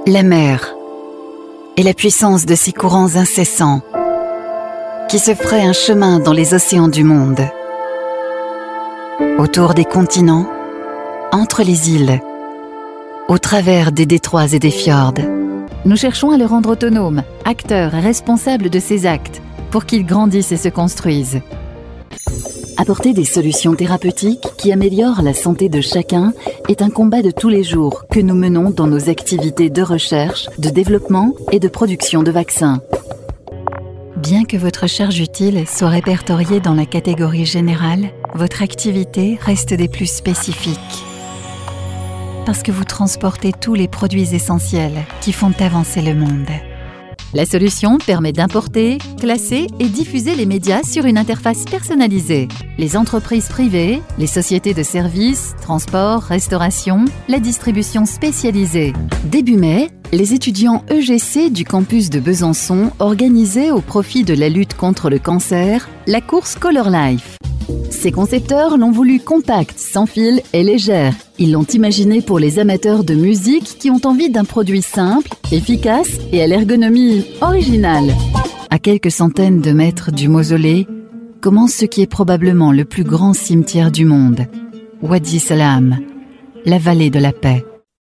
La mer et la puissance de ses courants incessants qui se feraient un chemin dans les océans du monde, autour des continents, entre les îles, au travers des détroits et des fjords. Nous cherchons à le rendre autonome, acteur et responsable de ses actes, pour qu'il grandisse et se construise. Apporter des solutions thérapeutiques qui améliorent la santé de chacun est un combat de tous les jours que nous menons dans nos activités de recherche, de développement et de production de vaccins. Bien que votre charge utile soit répertoriée dans la catégorie générale, votre activité reste des plus spécifiques. Parce que vous transportez tous les produits essentiels qui font avancer le monde. La solution permet d'importer, classer et diffuser les médias sur une interface personnalisée. Les entreprises privées, les sociétés de services, transport, restauration, la distribution spécialisée. Début mai, les étudiants EGC du campus de Besançon organisaient au profit de la lutte contre le cancer la course Color Life. Ces concepteurs l'ont voulu compacte, sans fil et légère. Ils l'ont imaginé pour les amateurs de musique qui ont envie d'un produit simple, efficace et à l'ergonomie originale. À quelques centaines de mètres du mausolée, commence ce qui est probablement le plus grand cimetière du monde, Wadi Salam, la vallée de la paix.